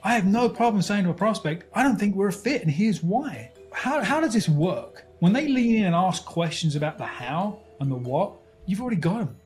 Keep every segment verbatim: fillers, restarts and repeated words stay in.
I have no problem saying to a prospect, I don't think we're a fit, and here's why. How, how does this work? When they lean in and ask questions about the how and the what, you've already got them.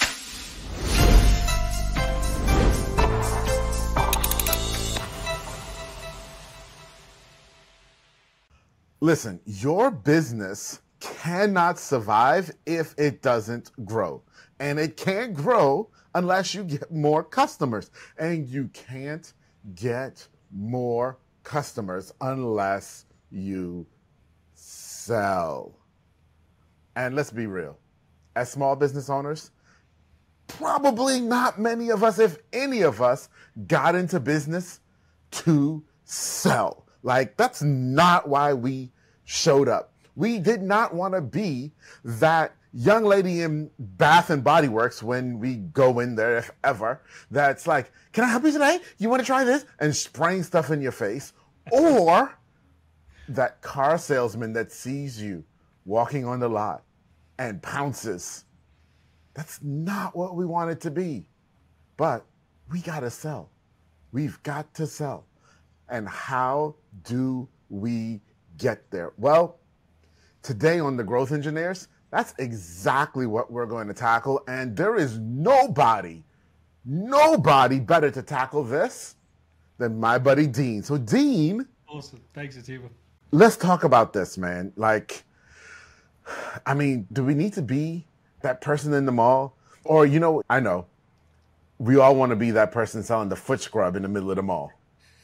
Listen, your business cannot survive if it doesn't grow. And it can't grow unless you get more customers. And you can't get more customers unless you sell. And let's be real, as small business owners, probably not many of us, if any of us, got into business to sell. Like, that's not why we showed up. We did not want to be that young lady in Bath and Body Works when we go in there, if ever, that's like, can I help you today? You want to try this? And spraying stuff in your face. Or that car salesman that sees you walking on the lot and pounces. That's not what we want it to be. But we got to sell. We've got to sell. And how do we get there? Well, today on The Growth Engineers, that's exactly what we're going to tackle. And there is nobody, nobody better to tackle this than my buddy Dean. So Dean. Awesome. Thanks, Atiba. Let's talk about this, man. Like, I mean, do we need to be that person in the mall? Or, you know, I know we all want to be that person selling the foot scrub in the middle of the mall.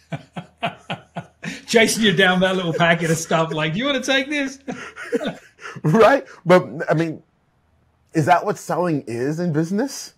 Chasing you down that little packet of stuff like, do you want to take this? Right? But, I mean, is that what selling is in business?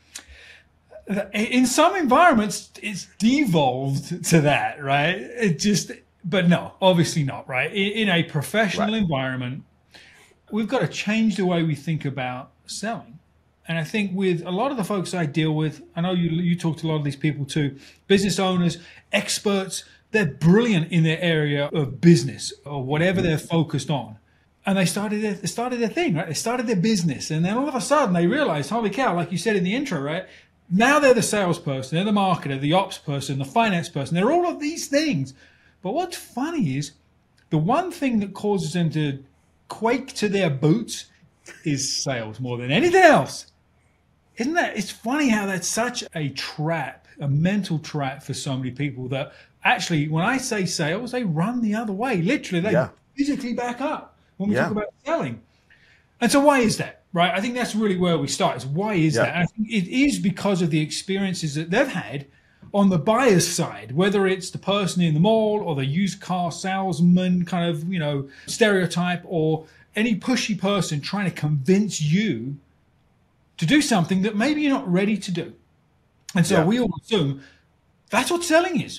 In some environments, it's devolved to that, right? It just, but no, obviously not, right? In, in a professional right. environment, we've got to change the way we think about selling. And I think with a lot of the folks I deal with, I know you you talk to a lot of these people too, business owners, experts, they're brilliant in their area of business or whatever they're focused on. And they started their, they started their thing, right? They started their business. And then all of a sudden they realized, holy cow, like you said in the intro, right? Now they're the salesperson, they're the marketer, the ops person, the finance person. They're all of these things. But what's funny is the one thing that causes them to quake to their boots is sales more than anything else. Isn't that, it's funny how that's such a trap, a mental trap for so many people that actually, when I say sales, they run the other way. Literally, they yeah. physically back up when we yeah. talk about selling. And so why is that, right? I think that's really where we start is why is yeah. that? And I think it is because of the experiences that they've had on the buyer's side, whether it's the person in the mall or the used car salesman kind of, you know, stereotype or any pushy person trying to convince you to do something that maybe you're not ready to do. And so yeah. we all assume that's what selling is,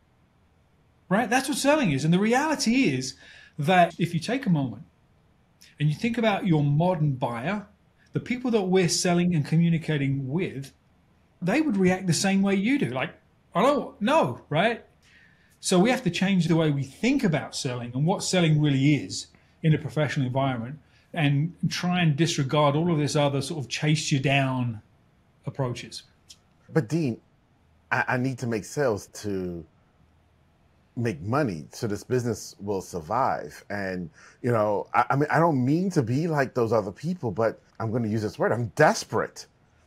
right? That's what selling is. And the reality is that if you take a moment and you think about your modern buyer, the people that we're selling and communicating with, they would react the same way you do. Like, I don't know, right? So we have to change the way we think about selling and what selling really is in a professional environment and try and disregard all of this other sort of chase you down approaches. But Dean, I, I need to make sales to make money so this business will survive. And, you know, I, I mean, I don't mean to be like those other people, but I'm going to use this word. I'm desperate.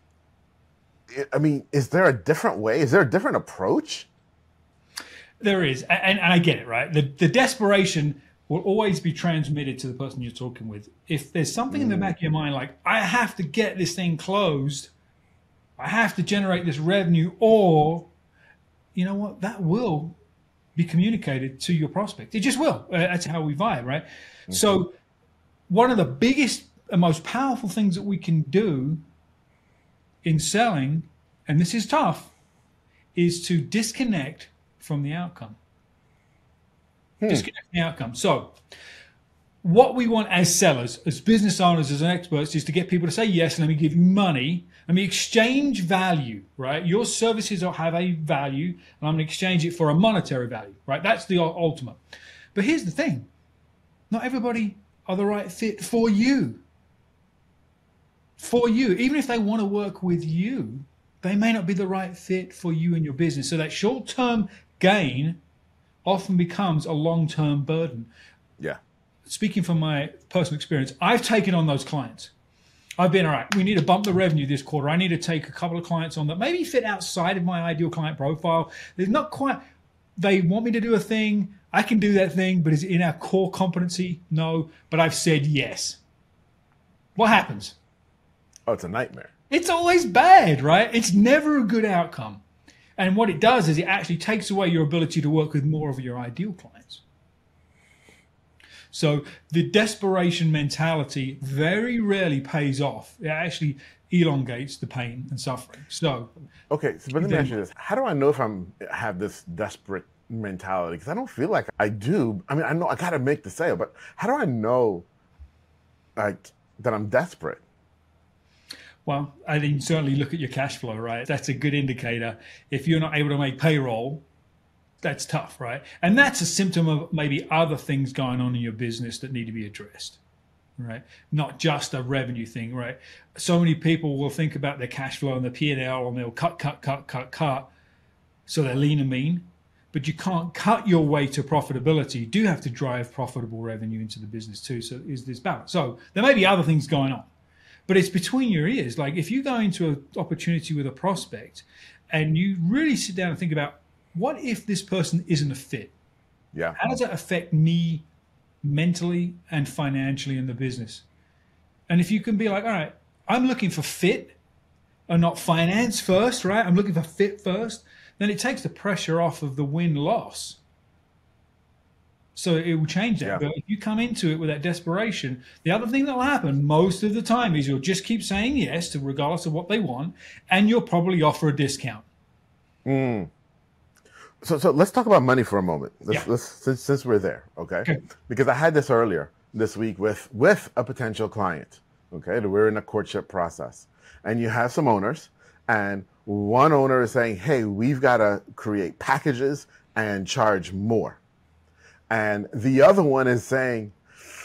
I mean, is there a different way? Is there a different approach? There is. And, and I get it, right? The, the desperation will always be transmitted to the person you're talking with. If there's something mm. in the back of your mind, like, I have to get this thing closed, I have to generate this revenue, or, you know what, that will be communicated to your prospect. It just will. Uh, that's how we vibe, right? Mm-hmm. So one of the biggest and most powerful things that we can do in selling, and this is tough, is to disconnect from the outcome. Hmm. Disconnect from the outcome. So what we want as sellers, as business owners, as experts, is to get people to say, yes, let me give you money. Let me exchange value, right? Your services have a value, and I'm going to exchange it for a monetary value, right? That's the ultimate. But here's the thing. Not everybody are the right fit for you. For you. Even if they want to work with you, they may not be the right fit for you and your business. So that short-term gain often becomes a long-term burden. Yeah. Speaking from my personal experience, I've taken on those clients. I've been, all right, we need to bump the revenue this quarter. I need to take a couple of clients on that maybe fit outside of my ideal client profile. They're not quite, they want me to do a thing. I can do that thing, but is it in our core competency? No, but I've said yes. What happens? Oh, it's a nightmare. It's always bad, right? It's never a good outcome. And what it does is it actually takes away your ability to work with more of your ideal clients. So the desperation mentality very rarely pays off. It actually elongates the pain and suffering. So, okay, so but let me ask you this: how do I know if I'm have this desperate mentality? Because I don't feel like I do. I mean, I know I got to make the sale, but how do I know, like, that I'm desperate? Well, I think certainly look at your cash flow, right? That's a good indicator. If you're not able to make payroll, that's tough, right? And that's a symptom of maybe other things going on in your business that need to be addressed, right? Not just a revenue thing, right? So many people will think about their cash flow and the P and L and they'll cut, cut, cut, cut, cut. So they're lean and mean, but you can't cut your way to profitability. You do have to drive profitable revenue into the business too. So is this balance? So there may be other things going on, but it's between your ears. Like if you go into an opportunity with a prospect and you really sit down and think about, what if this person isn't a fit? Yeah. How does that affect me mentally and financially in the business? And if you can be like, all right, I'm looking for fit and not finance first, right? I'm looking for fit first. Then it takes the pressure off of the win-loss. So it will change that. Yeah. But if you come into it with that desperation, the other thing that will happen most of the time is you'll just keep saying yes to regardless of what they want, and you'll probably offer a discount. Mm. So, so let's talk about money for a moment. Let's, Yeah. let's since, since we're there, okay? Okay. Because I had this earlier this week with with a potential client. Okay, that we're in a courtship process, and you have some owners, and one owner is saying, "Hey, we've got to create packages and charge more," and the other one is saying,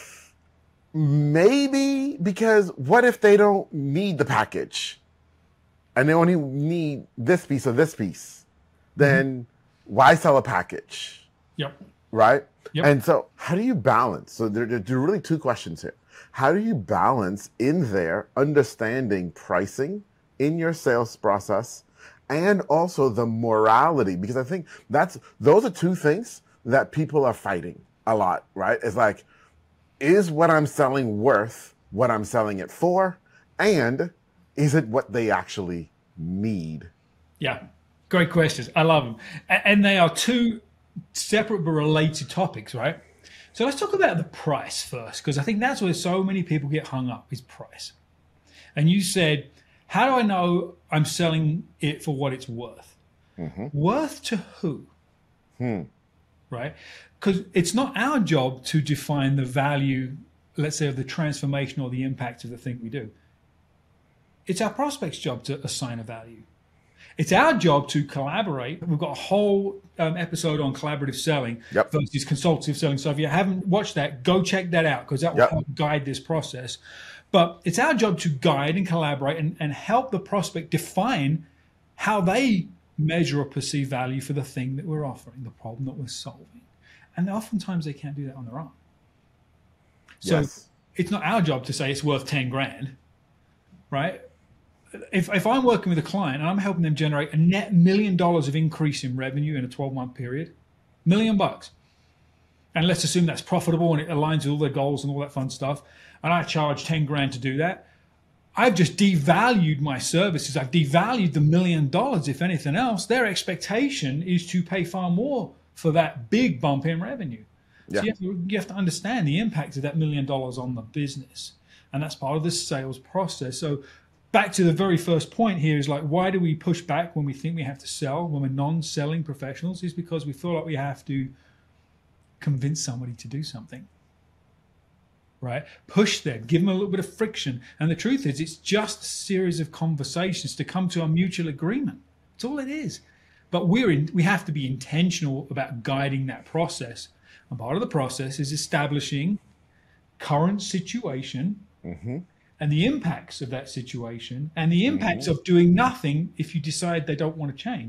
"Maybe because what if they don't need the package, and they only need this piece or this piece, then." Mm-hmm. Why sell a package? Yep. Right? Yep. And so how do you balance? So there, there are really two questions here. How do you balance in there understanding pricing in your sales process and also the morality? Because I think that's those are two things that people are fighting a lot, right? It's like, is what I'm selling worth what I'm selling it for? And is it what they actually need? Yeah. Great questions. I love them. And they are two separate but related topics, right? So let's talk about the price first, because I think that's where so many people get hung up is price. And you said, how do I know I'm selling it for what it's worth? Mm-hmm. Worth to who? Hmm. Right? Because it's not our job to define the value, let's say, of the transformation or the impact of the thing we do. It's our prospect's job to assign a value. It's our job to collaborate. We've got a whole um, episode on collaborative selling yep. versus consultative selling. So if you haven't watched that, go check that out because that will yep. help guide this process. But it's our job to guide and collaborate and, and help the prospect define how they measure or perceive value for the thing that we're offering, the problem that we're solving. And oftentimes they can't do that on their own. So yes. it's not our job to say it's worth ten grand, right? If, if I'm working with a client and I'm helping them generate a net million dollars of increase in revenue in a twelve month period, million bucks, and let's assume that's profitable and it aligns with all their goals and all that fun stuff, and I charge ten grand to do that, I've just devalued my services. I've devalued the million dollars. If anything else, their expectation is to pay far more for that big bump in revenue. Yeah. So you have, to, you have to understand the impact of that million dollars on the business. And that's part of the sales process. So back to the very first point here is like, why do we push back when we think we have to sell, when we're non-selling professionals? Is because we feel like we have to convince somebody to do something, right? Push them, give them a little bit of friction. And the truth is, it's just a series of conversations to come to a mutual agreement. That's all it is. But we're in, we have to be intentional about guiding that process. And part of the process is establishing current situation, mm-hmm. and the impacts of that situation and the impacts mm-hmm. of doing nothing if you decide they don't want to change.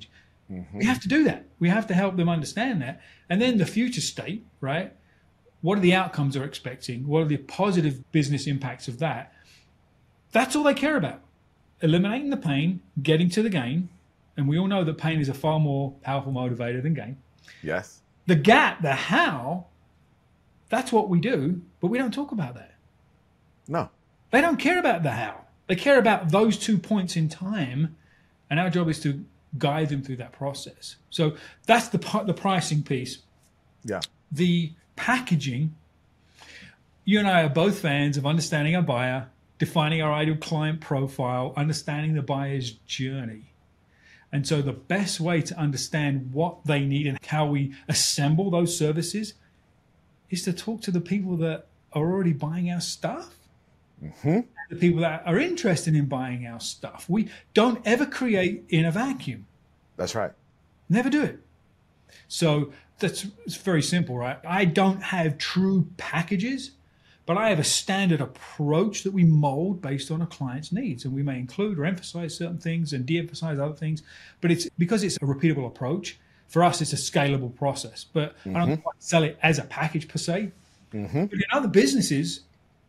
We have to do that. We have to help them understand that. And then the future state, right? What are the outcomes they're expecting? What are the positive business impacts of that? That's all they care about. Eliminating the pain, getting to the gain. And we all know that pain is a far more powerful motivator than gain. Yes. The gap, the how, that's what we do, but we don't talk about that. No. They don't care about the how. They care about those two points in time, and our job is to guide them through that process. So that's the the pricing piece. Yeah. The packaging, you and I are both fans of understanding our buyer, defining our ideal client profile, understanding the buyer's journey. And so the best way to understand what they need and how we assemble those services is to talk to the people that are already buying our stuff. Mm-hmm. The people that are interested in buying our stuff. We don't ever create in a vacuum. That's right. Never do it. So that's it's very simple, right? I don't have true packages, but I have a standard approach that we mold based on a client's needs. And we may include or emphasize certain things and de-emphasize other things. But it's because it's a repeatable approach, for us, it's a scalable process. But mm-hmm. I don't quite sell it as a package per se. Mm-hmm. But in other businesses,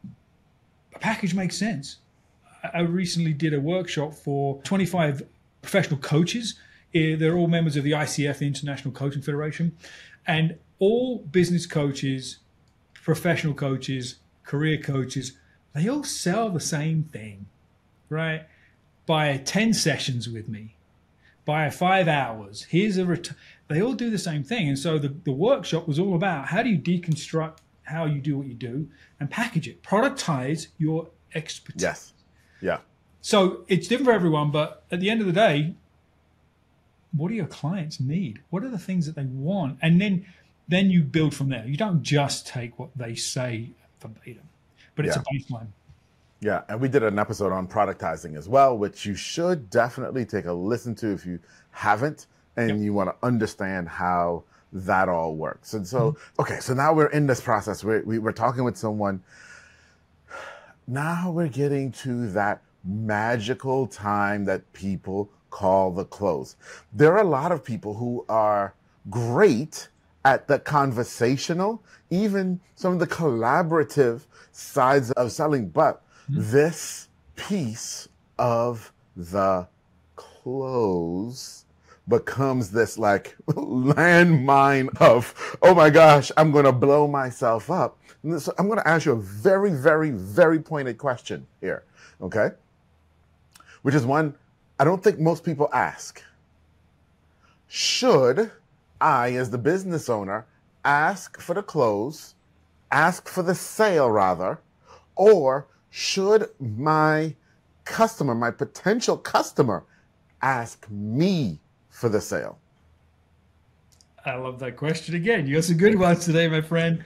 a package makes sense. I recently did a workshop for twenty-five professional coaches. They're all members of the I C F, the International Coaching Federation. And all business coaches, professional coaches, career coaches, they all sell the same thing, right? Buy ten sessions with me. Buy five hours. Here's a ret- They all do the same thing. And so the, the workshop was all about how do you deconstruct how you do what you do and package it, productize your expertise. Yes. Yeah. So it's different for everyone, but at the end of the day, what do your clients need? What are the things that they want? And then, then you build from there. You don't just take what they say verbatim, but it's yeah. a baseline. Yeah, and we did an episode on productizing as well, which you should definitely take a listen to if you haven't, and yep. you want to understand how that all works. And so, mm-hmm. okay, so now we're in this process. We're, we, we're talking with someone. Now we're getting to that magical time that people call the close. There are a lot of people who are great at the conversational, even some of the collaborative sides of selling, but mm-hmm. this piece of the close becomes this like landmine of, oh my gosh, I'm going to blow myself up. And so I'm going to ask you a very, very, very pointed question here, okay? Which is one I don't think most people ask. Should I, as the business owner, ask for the close, ask for the sale rather, or should my customer, my potential customer, ask me for the sale? I love that question again. You got some good ones today, my friend.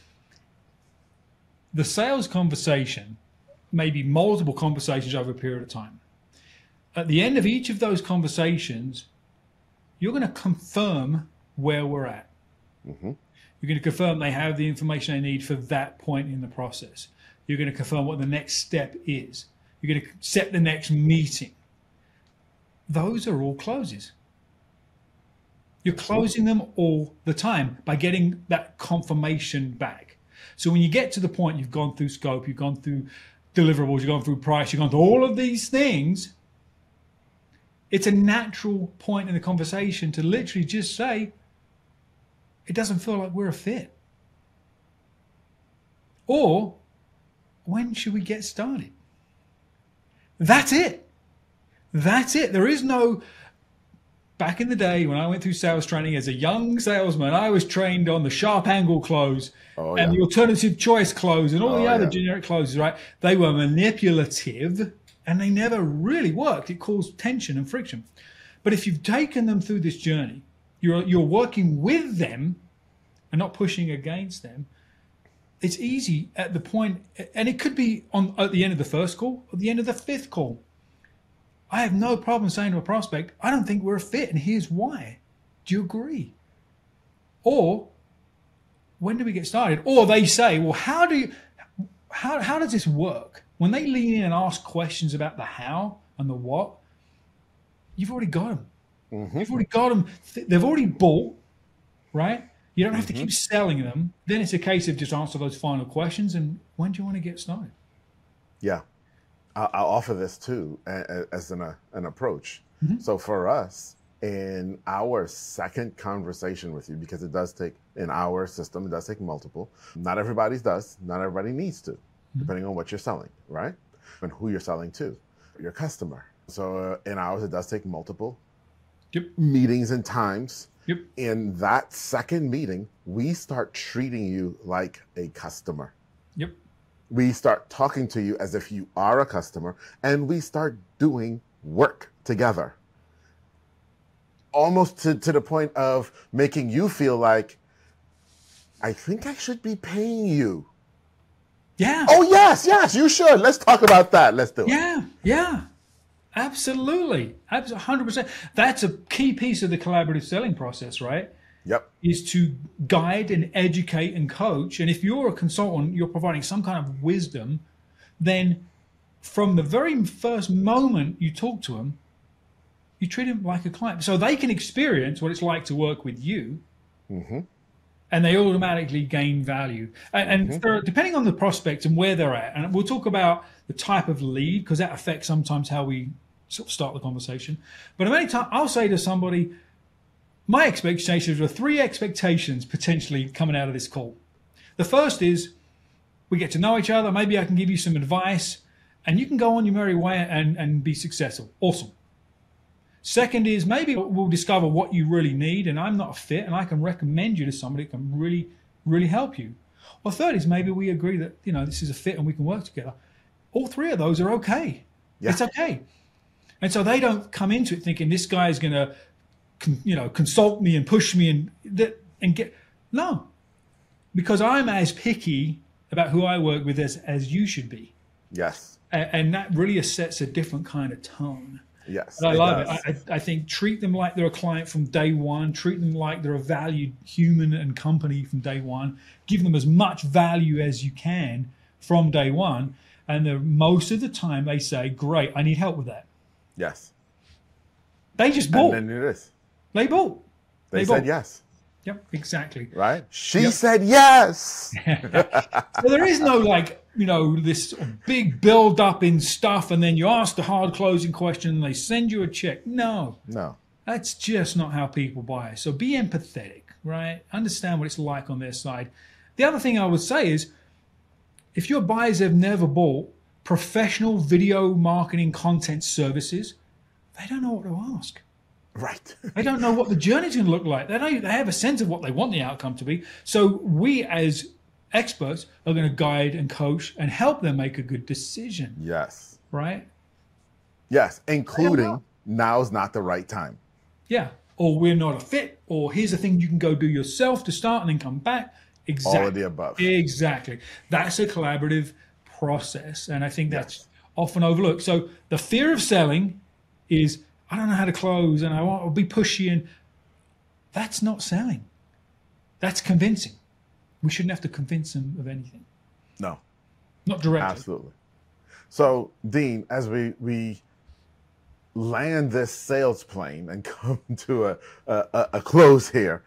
The sales conversation may be multiple conversations over a period of time. At the end of each of those conversations, you're going to confirm where we're at. Mm-hmm. You're going to confirm they have the information they need for that point in the process. You're going to confirm what the next step is. You're going to set the next meeting. Those are all closes. You're closing them all the time by getting that confirmation back. So when you get to the point, you've gone through scope, you've gone through deliverables, you've gone through price, you've gone through all of these things, it's a natural point in the conversation to literally just say, it doesn't feel like we're a fit. Or, when should we get started? That's it. That's it. There is no, back in the day when I went through sales training as a young salesman, I was trained on the sharp angle close oh, yeah. and the alternative choice close and all oh, the other yeah. generic closes, right? They were manipulative and they never really worked. It caused tension and friction. But if you've taken them through this journey, you're you're working with them and not pushing against them, it's easy at the point, and it could be on at the end of the first call or the end of the fifth call. I have no problem saying to a prospect, I don't think we're a fit, and here's why. Do you agree? Or, when do we get started? Or they say, well, how do you, how, how does this work? When they lean in and ask questions about the how and the what, you've already got them. Mm-hmm. You've already got them. They've already bought, right? You don't have Mm-hmm. to keep selling them. Then it's a case of just answer those final questions. And when do you want to get started? Yeah. I'll, I'll offer this too as an, uh, an approach. Mm-hmm. So for us, in our second conversation with you, because it does take, in our system, it does take multiple. Not everybody's does. Not everybody needs to, mm-hmm. depending on what you're selling, right? And who you're selling to, your customer. So uh, in ours, it does take multiple yep. meetings and times. Yep. In that second meeting, we start treating you like a customer. Yep. We start talking to you as if you are a customer, and we start doing work together. Almost to, to the point of making you feel like, I think I should be paying you. Yeah. Oh, yes, yes, you should. Let's talk about that. Let's do it. Yeah, yeah. Absolutely. Absolutely. one hundred percent. That's a key piece of the collaborative selling process, right? Yep. Is to guide and educate and coach. And if you're a consultant, you're providing some kind of wisdom, then from the very first moment you talk to them, you treat them like a client. So they can experience what it's like to work with you. Mm-hmm. And they automatically gain value. And, and mm-hmm. for, depending on the prospect and where they're at, and we'll talk about the type of lead, because that affects sometimes how we sort of start the conversation. But many times I'll say to somebody, my expectations are three expectations potentially coming out of this call. The first is we get to know each other. Maybe I can give you some advice and you can go on your merry way and, and be successful. Awesome. Second is maybe we'll discover what you really need and I'm not a fit and I can recommend you to somebody that can really, really help you. Or third is maybe we agree that, you know, this is a fit and we can work together. All three of those are okay. Yeah. It's okay. And so they don't come into it thinking this guy is going to, you know, consult me and push me and that and get, no, because I'm as picky about who I work with as, as you should be. Yes. And, and that really sets a different kind of tone. Yes, but I it love does. it. I, I think treat them like they're a client from day one. Treat them like they're a valued human and company from day one. Give them as much value as you can from day one. And the, most of the time they say, great, I need help with that. Yes. They just bought. And then it is. They bought. They, they said bought. yes. Yep, exactly. Right? She Yep. said yes. So there is no like, you know, this big build up in stuff and then you ask the hard closing question and they send you a check. No. No. That's just not how people buy. So be empathetic, right? Understand what it's like on their side. The other thing I would say is if your buyers have never bought professional video marketing content services, they don't know what to ask. Right. They don't know what the journey's going to look like. They don't. They have a sense of what they want the outcome to be. So we, as experts, are going to guide and coach and help them make a good decision. Yes. Right. Yes, including now's not the right time. Yeah. Or we're not a fit. Or here's the thing you can go do yourself to start and then come back. Exactly. All of the above. Exactly. That's a collaborative process, and I think that's Yes. often overlooked. So the fear of selling is, I don't know how to close and I want to be pushy, and that's not selling. That's convincing. We shouldn't have to convince them of anything. No. Not directly. Absolutely. So, Dean, as we we land this sales plane and come to a, a, a close here,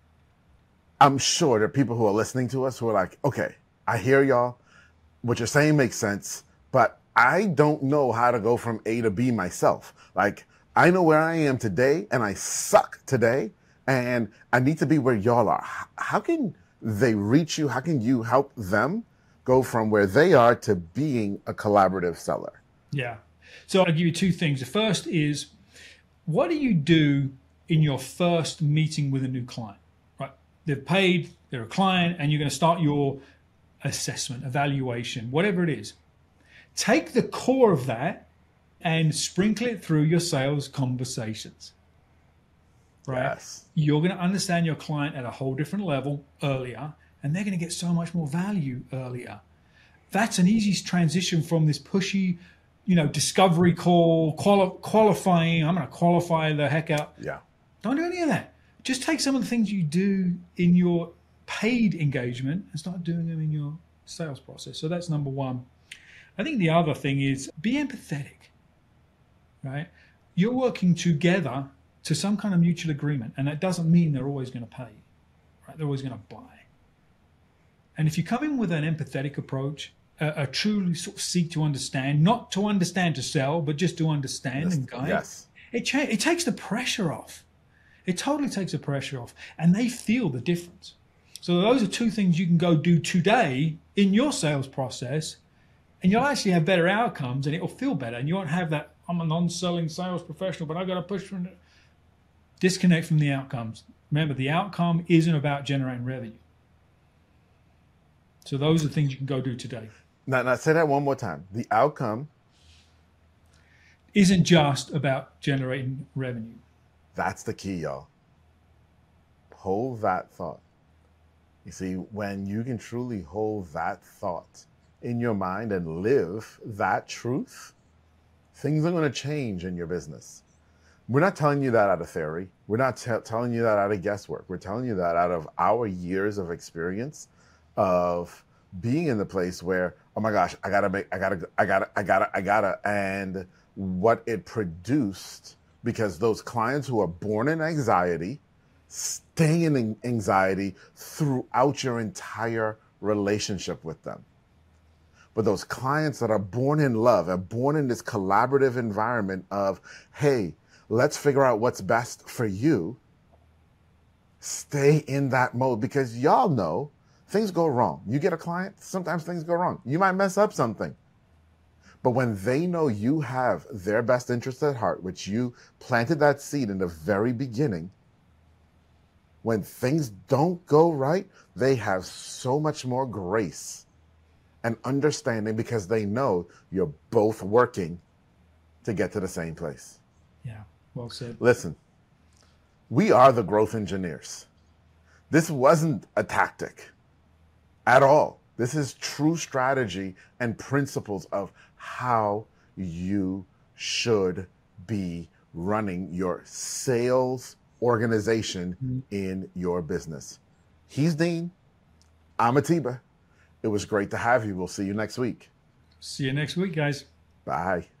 I'm sure there are people who are listening to us who are like, okay, I hear y'all. What you're saying makes sense, but I don't know how to go from A to B myself. Like, I know where I am today and I suck today and I need to be where y'all are. How can they reach you? How can you help them go from where they are to being a collaborative seller? Yeah. So I'll give you two things. The first is, what do you do in your first meeting with a new client? Right? They've paid, they're a client, and you're going to start your assessment, evaluation, whatever it is. Take the core of that and sprinkle it through your sales conversations. Right? Yes. You're going to understand your client at a whole different level earlier, and they're going to get so much more value earlier. That's an easy transition from this pushy, you know, discovery call, quali- qualifying. I'm going to qualify the heck out. Yeah. Don't do any of that. Just take some of the things you do in your paid engagement and start doing them in your sales process. So that's number one. I think the other thing is be empathetic, right? You're working together to some kind of mutual agreement. And that doesn't mean they're always going to pay, right? They're always going to buy. And if you come in with an empathetic approach, a, a truly sort of seek to understand, not to understand to sell, but just to understand Yes. and guide, Yes. it, cha- it takes the pressure off. It totally takes the pressure off. And they feel the difference. So those are two things you can go do today in your sales process, and you'll actually have better outcomes and it'll feel better. And you won't have that, I'm a non-selling sales professional, but I got to push from the... Disconnect from the outcomes. Remember, the outcome isn't about generating revenue. So those are things you can go do today. Now, now say that one more time. The outcome Isn't just about generating revenue. That's the key, y'all. Hold that thought. You see, when you can truly hold that thought in your mind and live that truth, things are going to change in your business. We're not telling you that out of theory. We're not t- telling you that out of guesswork. We're telling you that out of our years of experience of being in the place where, oh my gosh, I gotta make, I gotta, I gotta, I gotta, I gotta, and what it produced, because those clients who are born in anxiety stay in anxiety throughout your entire relationship with them. But those clients that are born in love, are born in this collaborative environment of, hey, let's figure out what's best for you, stay in that mode, because y'all know things go wrong. You get a client, sometimes things go wrong. You might mess up something. But when they know you have their best interest at heart, which you planted that seed in the very beginning, when things don't go right, they have so much more grace and understanding because they know you're both working to get to the same place. Yeah, well said. Listen, we are the growth engineers. This wasn't a tactic at all. This is true strategy and principles of how you should be running your sales organization mm-hmm. in your business. He's Dean. I'm Atiba. It was great to have you. We'll see you next week. See you next week, guys. Bye.